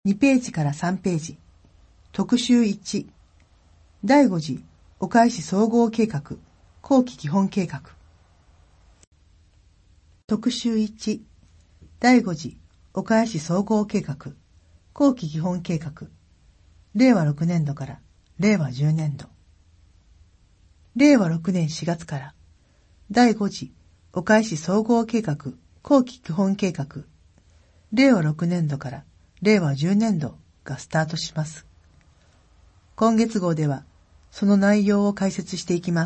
2ページから3ページ。特集1。第5次岡井市総合計画後期基本計画。特集1。第5次岡井市総合計画後期基本計画。令和6年度から令和10年度。令和6年4月から第5次岡井市総合計画後期基本計画。令和6年度から令和10年度がスタートします。今月号ではその内容を解説していきます。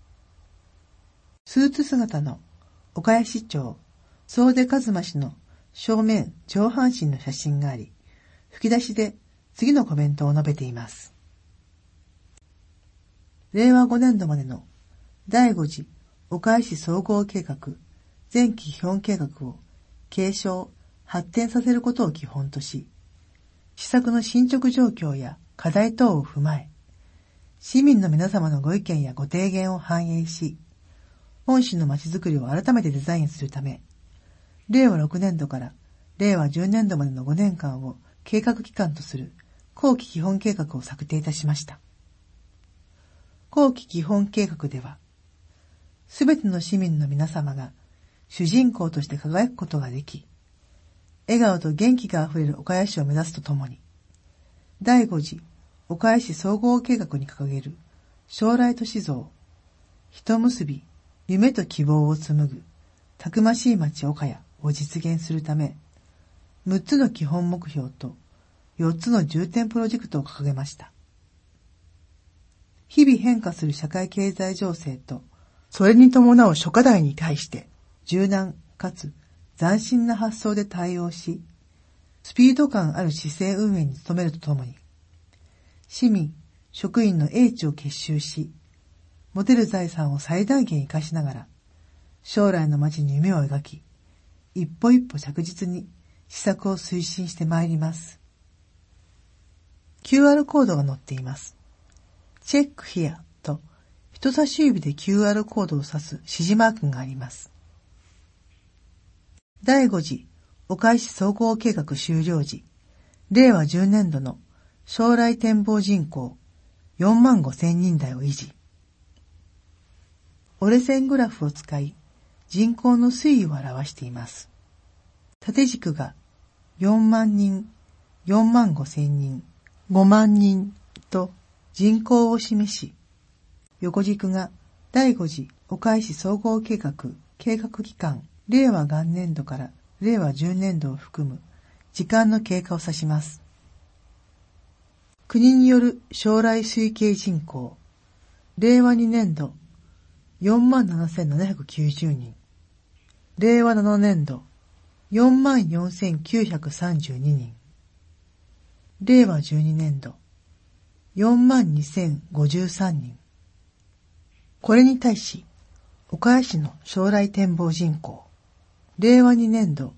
スーツ姿の岡谷市長、総出一馬氏の正面上半身の写真があり、吹き出しで次のコメントを述べています。令和5年度までの第5次岡谷市総合計画前期基本計画を継承、発展させることを基本とし、施策の進捗状況や課題等を踏まえ、市民の皆様のご意見やご提言を反映し、本市のまちづくりを改めてデザインするため、令和6年度から令和10年度までの5年間を計画期間とする後期基本計画を策定いたしました。後期基本計画では、すべての市民の皆様が主人公として輝くことができ、笑顔と元気があふれる岡谷市を目指すとともに、第5次岡谷市総合計画に掲げる将来都市像、人結び、夢と希望を紡ぐたくましい町岡谷を実現するため、6つの基本目標と4つの重点プロジェクトを掲げました。日々変化する社会経済情勢と、それに伴う諸課題に対して柔軟かつ斬新な発想で対応し、スピード感ある市政運営に努めるとともに、市民、職員の英知を結集し、持てる財産を最大限活かしながら、将来の街に夢を描き、一歩一歩着実に施策を推進してまいります。QR コードが載っています。チェックヒアと人差し指で QR コードを指す指示マークがあります。第5次岡井市総合計画終了時、令和10年度の将来展望人口45,000人台を維持。折れ線グラフを使い、人口の推移を表しています。縦軸が4万人、45,000人、5万人と人口を示し、横軸が第5次岡井市総合計画計画期間令和元年度から令和10年度を含む時間の経過を指します。国による将来推計人口、令和2年度 47,790 人、令和7年度 44,932 人、令和12年度 42,053 人。これに対し、岡谷市の将来展望人口、令和2年度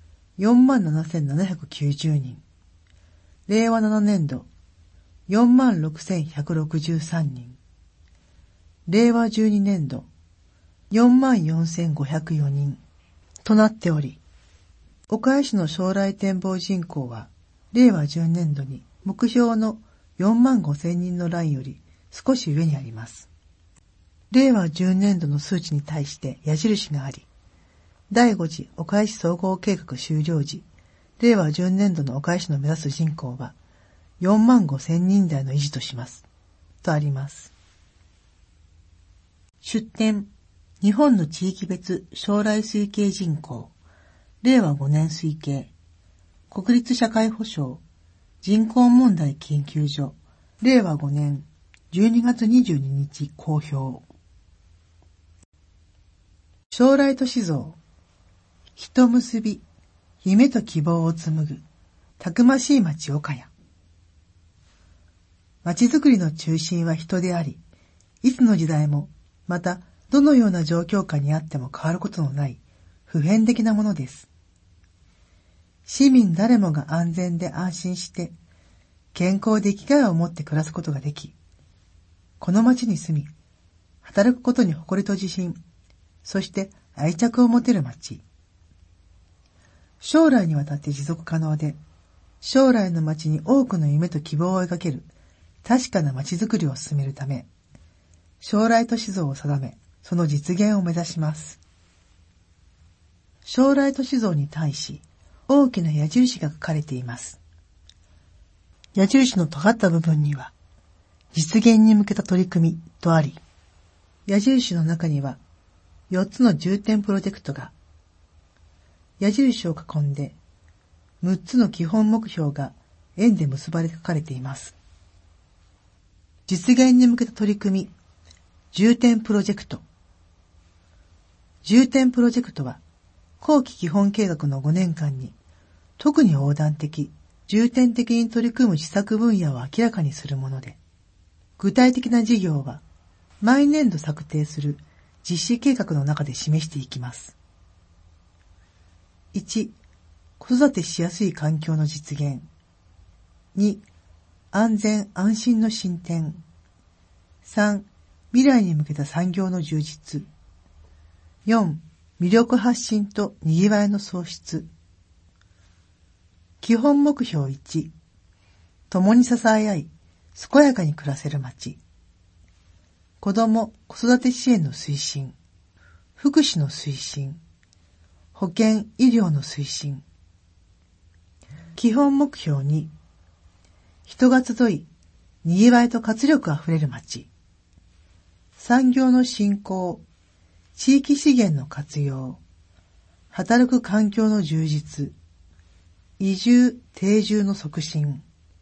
47,790 人、令和7年度 46,163 人、令和12年度 44,504 人となっており、岡谷市の将来展望人口は令和10年度に目標の45,000人のラインより少し上にあります。令和10年度の数値に対して矢印があり、第5次岡井市総合計画終了時、令和10年度の岡井市の目指す人口は45,000人台の維持とします。とあります。出典、日本の地域別将来推計人口、令和5年推計、国立社会保障、人口問題研究所、令和5年12月22日公表。将来都市像、人結び、夢と希望を紡ぐ、たくましい町岡谷。町づくりの中心は人であり、いつの時代も、またどのような状況下にあっても変わることのない普遍的なものです。市民誰もが安全で安心して、健康で生きがいを持って暮らすことができ、この町に住み、働くことに誇りと自信、そして愛着を持てる町。将来にわたって持続可能で、 将来の町に多くの夢と希望を描ける確かな町づくりを進めるため、将来都市像を定め、その実現を目指します。将来都市像に対し、大きな矢印が書かれています。矢印の尖った部分には、実現に向けた取り組みとあり、矢印の中には4つの重点プロジェクトが、矢印を囲んで6つの基本目標が円で結ばれて書かれています。実現に向けた取り組み、重点プロジェクト。重点プロジェクトは、後期基本計画の5年間に、特に横断的、重点的に取り組む施策分野を明らかにするもので、具体的な事業は、毎年度策定する実施計画の中で示していきます。1、子育てしやすい環境の実現。2、安全安心の進展。3、未来に向けた産業の充実。4、魅力発信と賑わいの創出。基本目標1、共に支え合い、健やかに暮らせる街。子ども・子育て支援の推進、福祉の推進、保健・医療の推進。基本目標2、人が集い、賑わいと活力あふれる街。産業の振興、地域資源の活用、働く環境の充実、移住・定住の促進。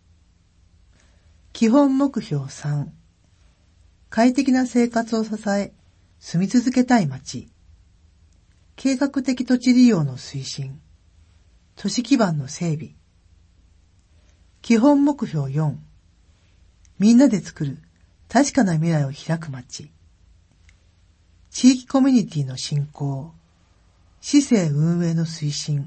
基本目標3、快適な生活を支え、住み続けたい街。計画的土地利用の推進、都市基盤の整備。基本目標4、みんなで作る確かな未来を開く街。地域コミュニティの振興、市政運営の推進。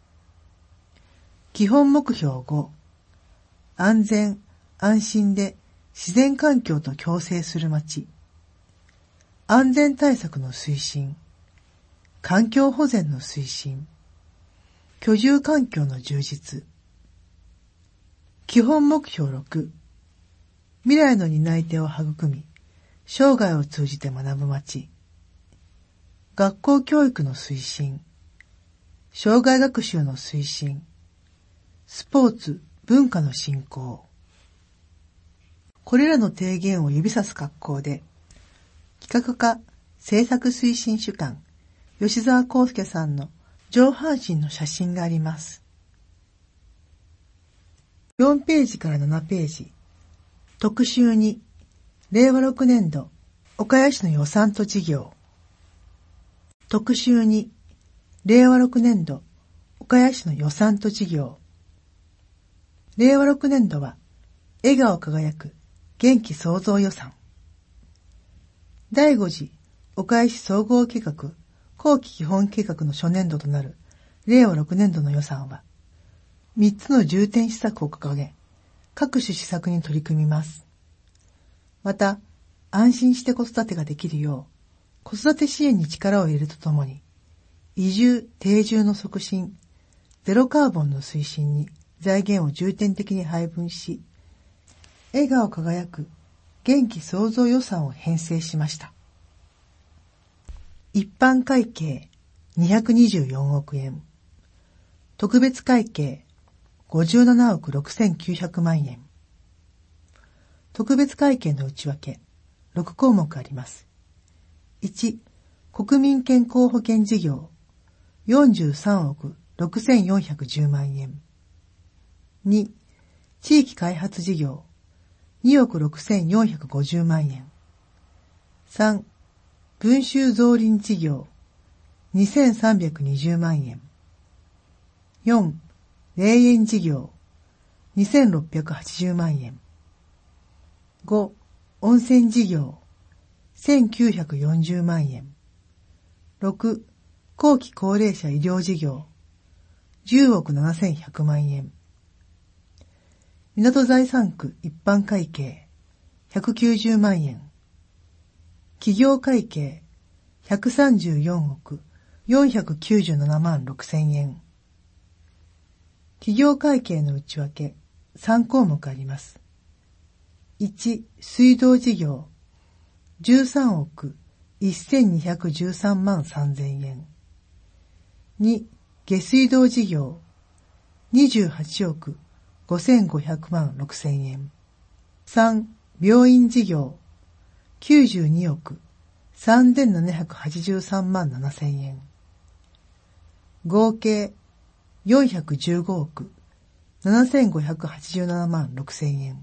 基本目標5、安全・安心で自然環境と共生する街。安全対策の推進、環境保全の推進、居住環境の充実。基本目標6、未来の担い手を育み、生涯を通じて学ぶ街。学校教育の推進、生涯学習の推進、スポーツ・文化の振興。これらの提言を指さす格好で、企画課政策推進主幹、吉澤康介さんの上半身の写真があります。4ページから7ページ。特集2、令和6年度、岡谷市の予算と事業。特集2、令和6年度、岡谷市の予算と事業。令和6年度は、笑顔輝く元気創造予算。第5次岡谷市総合計画後期基本計画の初年度となる令和6年度の予算は、3つの重点施策を掲げ、各種施策に取り組みます。また、安心して子育てができるよう、子育て支援に力を入れるとともに、移住・定住の促進、ゼロカーボンの推進に財源を重点的に配分し、笑顔輝く元気創造予算を編成しました。一般会計224億円、特別会計57億6900万円。特別会計の内訳6項目あります。1、国民健康保険事業43億6410万円。2、地域開発事業2億6450万円。3、文集増林事業2320万円。4、霊園事業2680万円。5、温泉事業1940万円。6、後期高齢者医療事業10億7100万円。港財産区一般会計190万円。企業会計134億497万6000円。 企業会計の内訳、3項目あります。1、水道事業、13億1213万3000円。2、下水道事業、28億5500万6000円。3、病院事業、92億3783万7000円。合計415億7587万6000円。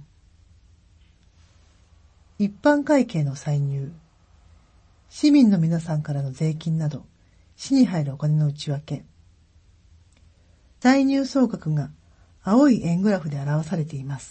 一般会計の歳入、市民の皆さんからの税金など、市に入るお金の内訳。歳入総額が青い円グラフで表されています。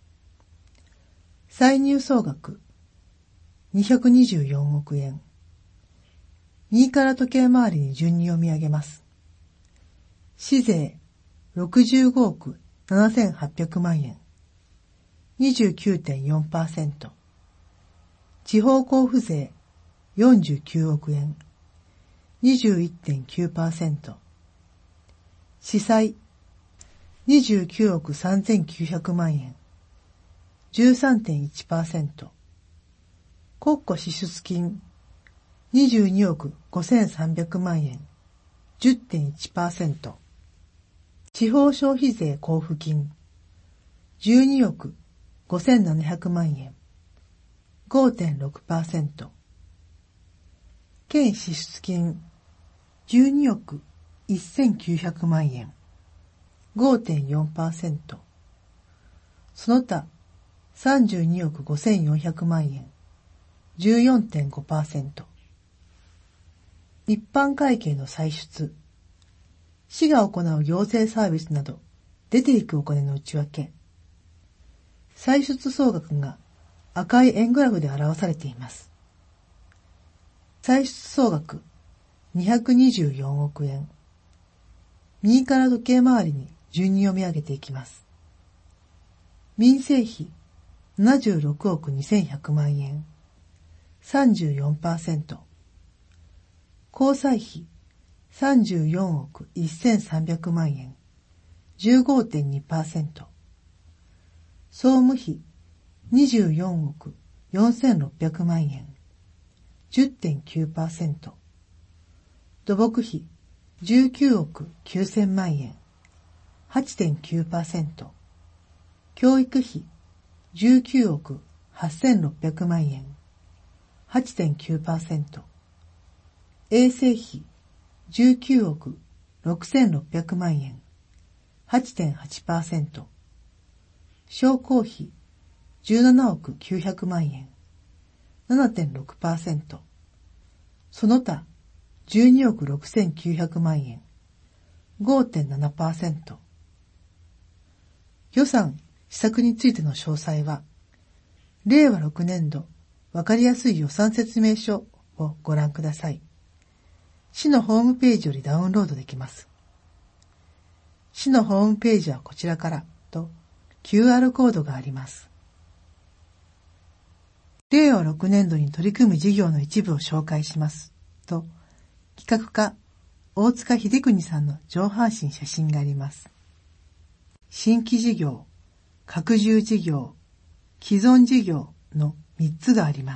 歳入総額224億円。右から時計回りに順に読み上げます。市税65億7800万円。29.4%。地方交付税49億円。21.9%。市債29億3900万円。13.1%。国庫支出金22億5300万円。10.1%。地方消費税交付金12億5700万円。5.6%。県支出金12億1900万円。5.4%。その他32億5400万円。14.5%。一般会計の歳出。市が行う行政サービスなど出ていくお金の内訳。歳出総額が赤い円グラフで表されています。歳出総額224億円。右から時計回りに順に読み上げていきます。民生費76億2100万円。34%。交際費34億1300万円。15.2%。総務費24億4600万円。10.9%。土木費19億9000万円。8.9%。教育費19億8600万円。8.9%。衛生費19億6600万円。8.8%。商工費17億900万円。7.6%。その他12億6900万円。5.7%。予算、施策についての詳細は、令和6年度わかりやすい予算説明書をご覧ください。市のホームページよりダウンロードできます。市のホームページはこちらからと QR コードがあります。令和6年度に取り組む事業の一部を紹介しますと、企画課大塚秀邦さんの上半身写真があります。新規事業、拡充事業、既存事業の3つがあります。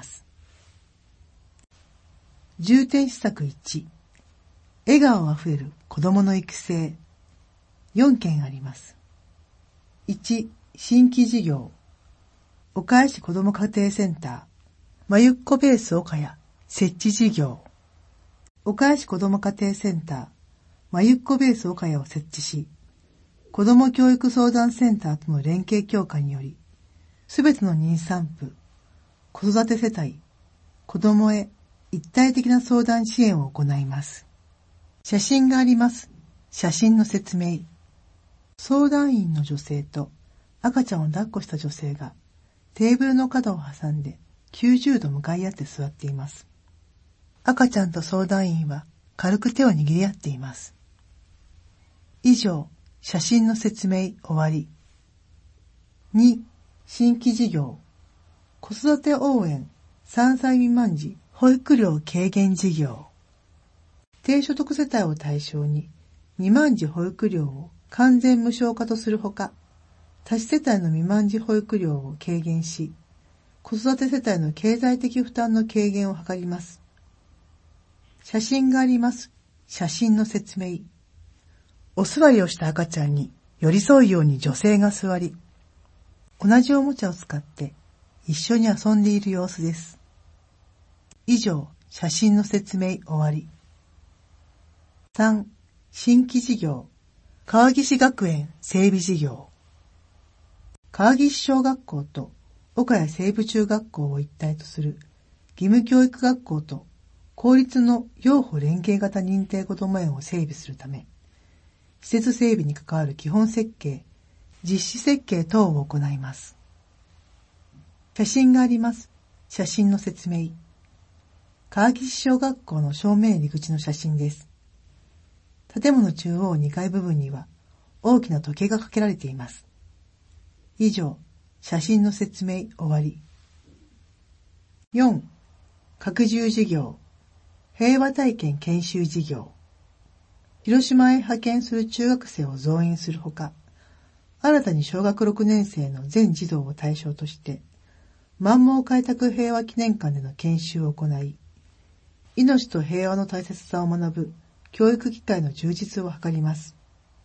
重点施策1、笑顔あふれる子どもの育成、4件あります。1、新規事業、岡谷市子ども家庭センター、まゆっこベース岡谷設置事業。岡谷市子ども家庭センター、まゆっこベース岡谷を設置し、子ども教育相談センターとの連携強化により、すべての妊産婦、子育て世帯、子どもへ一体的な相談支援を行います。写真があります。写真の説明。相談員の女性と赤ちゃんを抱っこした女性がテーブルの角を挟んで90度向かい合って座っています。赤ちゃんと相談員は軽く手を握り合っています。以上、写真の説明終わり。2、新規事業。子育て応援3歳未満児保育料軽減事業。低所得世帯を対象に未満児保育料を完全無償化とするほか、多子世帯の未満児保育料を軽減し、子育て世帯の経済的負担の軽減を図ります。写真があります。写真の説明。お座りをした赤ちゃんに寄り添うように女性が座り、同じおもちゃを使って一緒に遊んでいる様子です。以上、写真の説明終わり。3. 新規事業。川岸学園整備事業。川岸小学校と岡谷西部中学校を一体とする義務教育学校と公立の幼保連携型認定こども園を整備するため、施設整備に関わる基本設計、実施設計等を行います。写真があります。写真の説明。川岸小学校の正面入り口の写真です。建物中央2階部分には大きな時計がかけられています。以上、写真の説明終わり。4. 拡充事業。平和体験研修事業。広島へ派遣する中学生を増員するほか、新たに小学6年生の全児童を対象として、万蒙開拓平和記念館での研修を行い、命と平和の大切さを学ぶ教育機会の充実を図ります。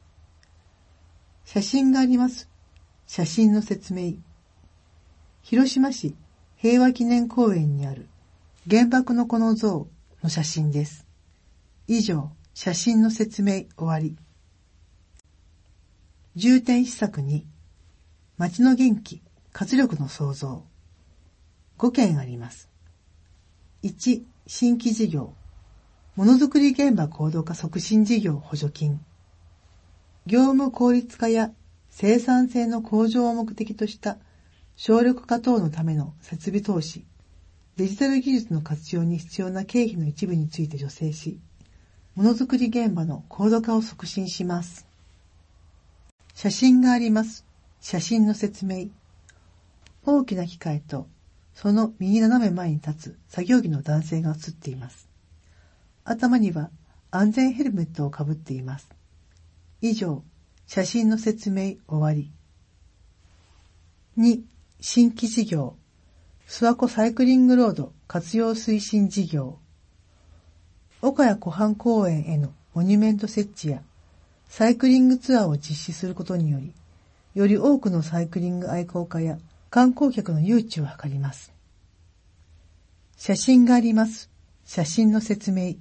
写真があります。写真の説明。広島市平和記念公園にある原爆の子の像の写真です。以上、写真の説明終わり。重点施策2、町の元気、活力の創造。5件あります。1、新規事業。ものづくり現場高度化促進事業補助金。業務効率化や生産性の向上を目的とした省力化等のための設備投資、デジタル技術の活用に必要な経費の一部について助成し、ものづくり現場の高度化を促進します。写真があります。写真の説明。大きな機械とその右斜め前に立つ作業着の男性が写っています。頭には安全ヘルメットをかぶっています。以上、写真の説明終わり。2、新規事業。諏訪湖サイクリングロード活用推進事業。岡谷湖畔公園へのモニュメント設置やサイクリングツアーを実施することにより、より多くのサイクリング愛好家や観光客の誘致を図ります。写真があります。写真の説明。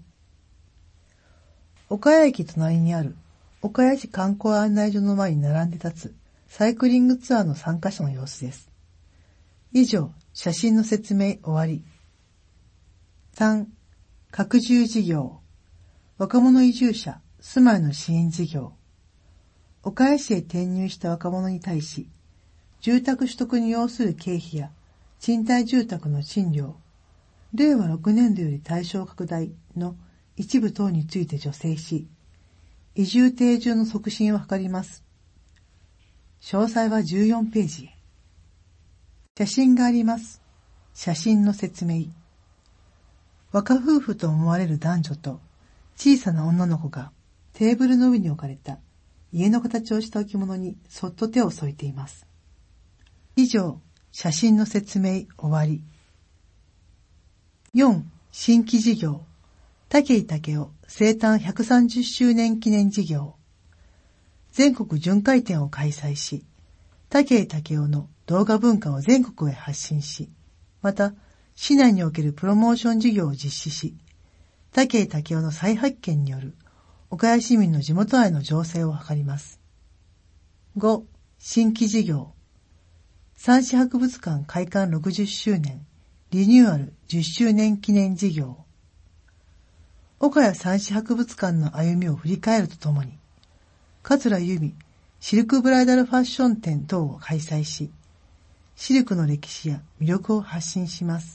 岡谷駅隣にある岡谷市観光案内所の前に並んで立つサイクリングツアーの参加者の様子です。以上、写真の説明終わり。3、拡充事業。若者移住者、住まいの支援事業。岡谷市へ転入した若者に対し、住宅取得に要する経費や賃貸住宅の賃料、令和6年度より対象拡大の一部等について助成し、移住定住の促進を図ります。詳細は14ページへ。写真があります。写真の説明。若夫婦と思われる男女と小さな女の子がテーブルの上に置かれた家の形をした置物にそっと手を添えています。以上、写真の説明終わり。4. 新規事業。武井武雄生誕130周年記念事業。全国巡回展を開催し、武井武雄の動画文化を全国へ発信し、また、市内におけるプロモーション事業を実施し、武井武雄の再発見による岡谷市民の地元愛の醸成を図ります。5. 新規事業。三市博物館開館60周年、リニューアル10周年記念事業。岡谷三市博物館の歩みを振り返るとともに、桂由美シルクブライダルファッション展等を開催し、シルクの歴史や魅力を発信します。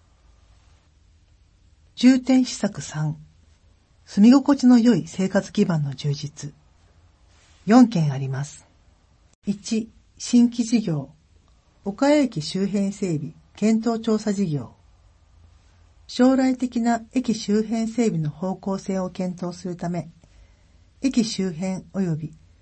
重点施策3、住み心地の良い生活基盤の充実。4件あります。1、新規事業。岡谷駅周辺整備検討調査事業。将来的な駅周辺整備の方向性を検討するため、駅周辺及び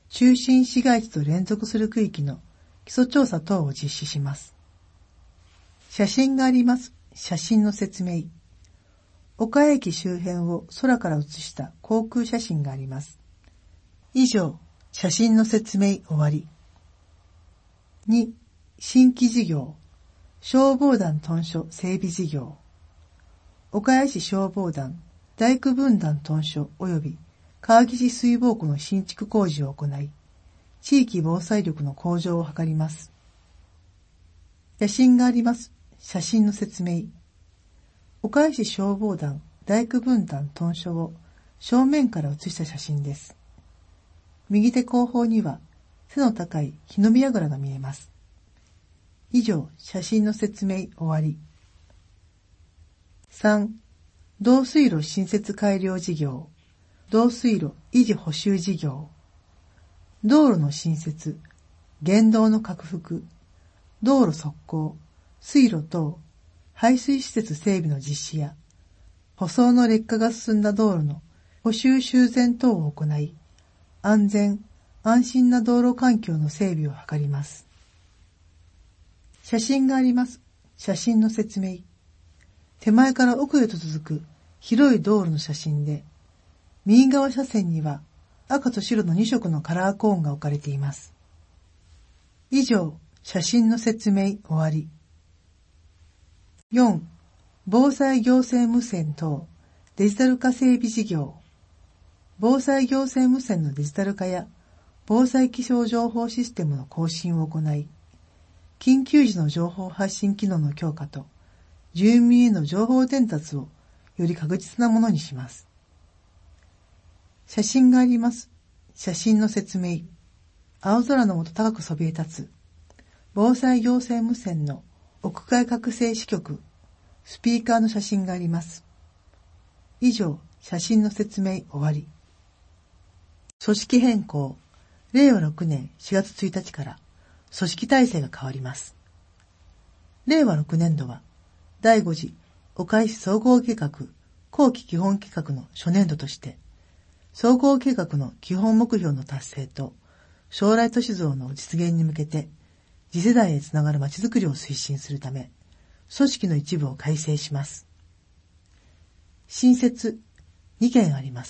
中心市街地と連続する区域の基礎調査等を実施します。写真があります。写真の説明。岡谷駅周辺を空から写した航空写真があります。以上、写真の説明終わり。2、新規事業。消防団屯所整備事業。岡谷市消防団大工分団屯所及び川岸水防庫の新築工事を行い、地域防災力の向上を図ります。写真があります。写真の説明。岡谷市消防団大工分団屯所を正面から写した写真です。右手後方には背の高い火の見櫓が見えます。以上、写真の説明終わり。3、導水路新設改良事業。導水路維持補修事業。道路の新設、言動の拡幅、道路側溝、水路等、排水施設整備の実施や、舗装の劣化が進んだ道路の補修修繕等を行い、安全、安心な道路環境の整備を図ります。写真があります。写真の説明。手前から奥へと続く広い道路の写真で、右側車線には赤と白の2色のカラーコーンが置かれています。以上、写真の説明終わり。4、防災行政無線等デジタル化整備事業。防災行政無線のデジタル化や防災気象情報システムの更新を行い、緊急時の情報発信機能の強化と住民への情報伝達をより確実なものにします。写真があります。写真の説明。青空の下高くそびえ立つ防災行政無線の屋外覚醒支局、スピーカーの写真があります。以上、写真の説明終わり。組織変更。令和6年4月1日から組織体制が変わります。令和6年度は第5次岡谷市総合計画後期基本計画の初年度として、総合計画の基本目標の達成と将来都市像の実現に向けて次世代へつながるまちづくりを推進するため、組織の一部を改正します。新設2件あります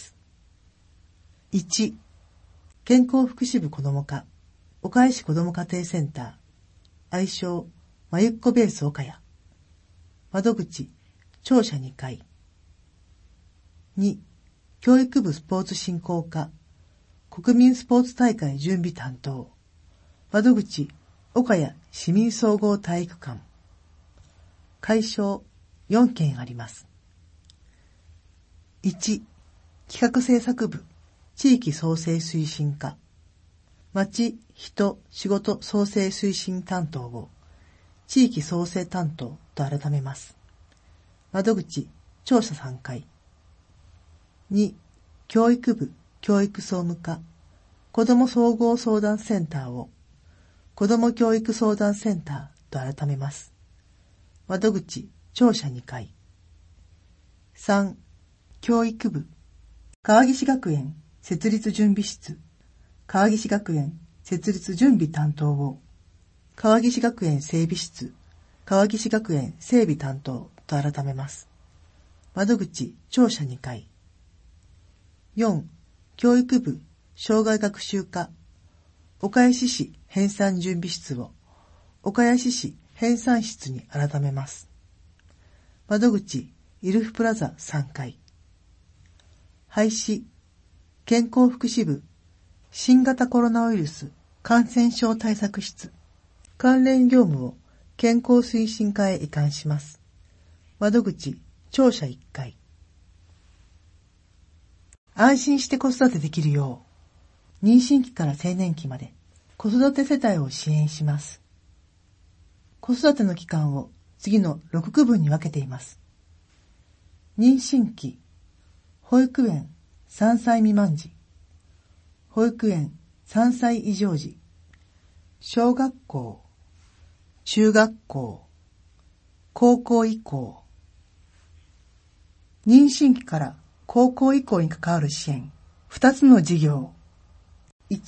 。1、健康福祉部子ども課、岡谷市子ども家庭センター、愛称、まゆっこベース岡谷。窓口、庁舎2階。2、教育部スポーツ振興課、国民スポーツ大会準備担当。窓口、岡谷市民総合体育館。会場、4件あります。1、企画制作部、地域創生推進課。町、人、仕事創生推進担当を、地域創生担当と改めます。窓口、庁舎3階。2、教育部、教育総務課、子ども総合相談センターを、子ども教育相談センターと改めます。窓口、庁舎2階。3、教育部、川岸学園設立準備室、川岸学園設立準備担当を、川岸学園整備室、川岸学園整備担当と改めます。窓口、庁舎2階。4、教育部、障害学習課、岡谷市編纂準備室を、岡谷市編纂室に改めます。窓口、イルフプラザ3階。廃止、健康福祉部、新型コロナウイルス感染症対策室、関連業務を健康推進課へ移管します。窓口、庁舎1階。安心して子育てできるよう、妊娠期から青年期まで子育て世帯を支援します。子育ての期間を次の6区分に分けています。妊娠期、保育園3歳未満児、保育園3歳以上児、小学校、中学校、高校以降。妊娠期から高校以降に関わる支援、2つの事業。1、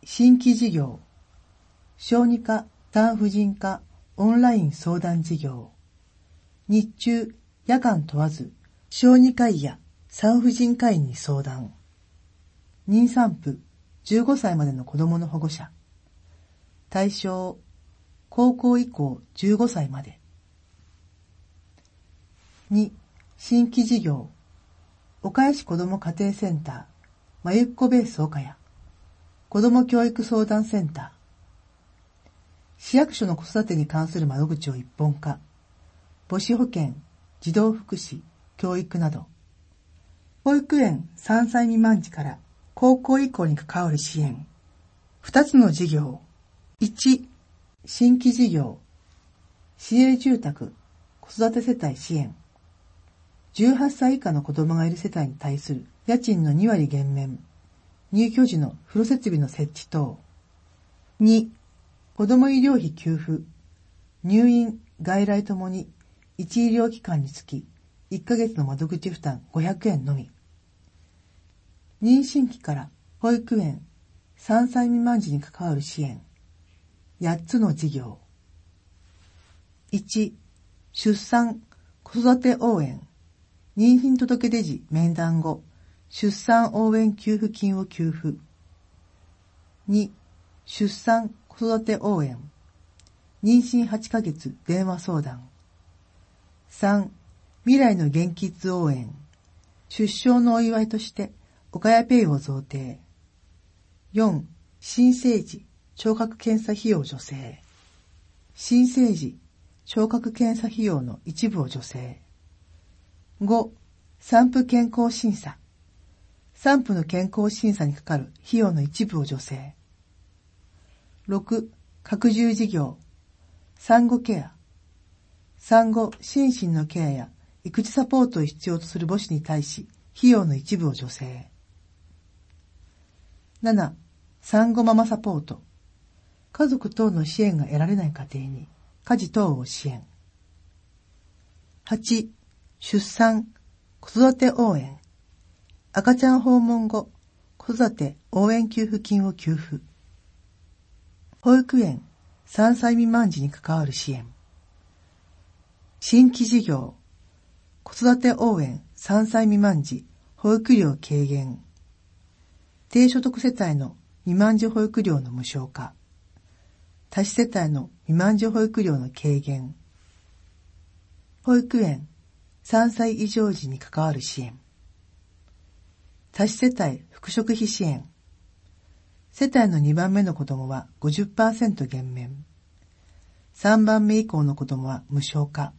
新規事業、小児科、産婦人科、オンライン相談事業。日中、夜間問わず、小児科医や産婦人科医に相談。妊産婦、15歳までの子供の保護者。対象、高校以降15歳まで。2、新規事業、岡谷市子ども家庭センター、まゆっこベース岡谷、子ども教育相談センター、市役所の子育てに関する窓口を一本化、母子保健、児童福祉、教育など、保育園3歳未満児から高校以降に関わる支援、2つの事業、1、新規事業、市営住宅、子育て世帯支援、18歳以下の子供がいる世帯に対する家賃の2割減免、入居時の風呂設備の設置等。2、子供医療費給付、入院、外来ともに1医療機関につき1ヶ月の窓口負担500円のみ。妊娠期から保育園、3歳未満児に関わる支援、8つの事業。1、出産、子育て応援、妊娠届出時面談後、出産応援給付金を給付。2、出産、子育て応援、妊娠8ヶ月電話相談。3、未来の元気図応援、出生のお祝いとして岡谷ペイを贈呈。4、新生児、聴覚検査費用助成。新生児、聴覚検査費用の一部を助成。5、産婦健康審査。産婦の健康審査にかかる費用の一部を助成。6、拡充事業。産後ケア。産後、心身のケアや育児サポートを必要とする母子に対し、費用の一部を助成。7、産後ママサポート。家族等の支援が得られない家庭に、家事等を支援。8、出産、子育て応援。赤ちゃん訪問後、子育て応援給付金を給付。保育園、3歳未満児に関わる支援。新規事業、子育て応援3歳未満児、保育料軽減。低所得世帯の未満児保育料の無償化。多子世帯の未満児保育料の軽減。保育園、3歳以上児に関わる支援。多子世帯復職費支援。世帯の2番目の子供は 50% 減免。3番目以降の子供は無償化。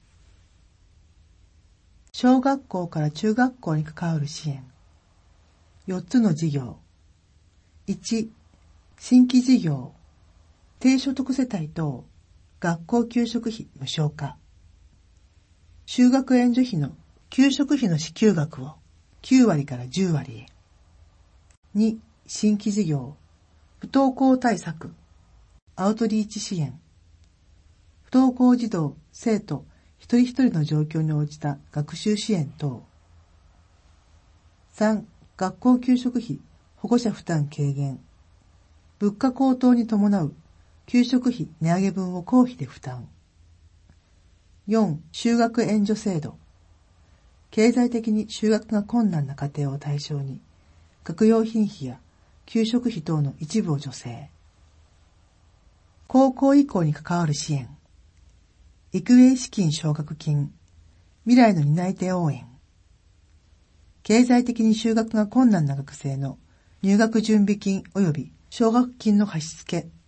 小学校から中学校に関わる支援。4つの事業。1、新規事業。低所得世帯等、学校給食費無償化。就学援助費の給食費の支給額を9割から10割へ。2、新規事業。不登校対策、アウトリーチ支援。不登校児童、生徒、一人一人の状況に応じた学習支援等。3、学校給食費、保護者負担軽減。物価高騰に伴う給食費値上げ分を公費で負担。4、就学援助制度。経済的に就学が困難な家庭を対象に、学用品費や給食費等の一部を助成。高校以降に関わる支援。育英資金奨学金。未来の担い手応援。経済的に就学が困難な学生の入学準備金及び奨学金の貸し付け。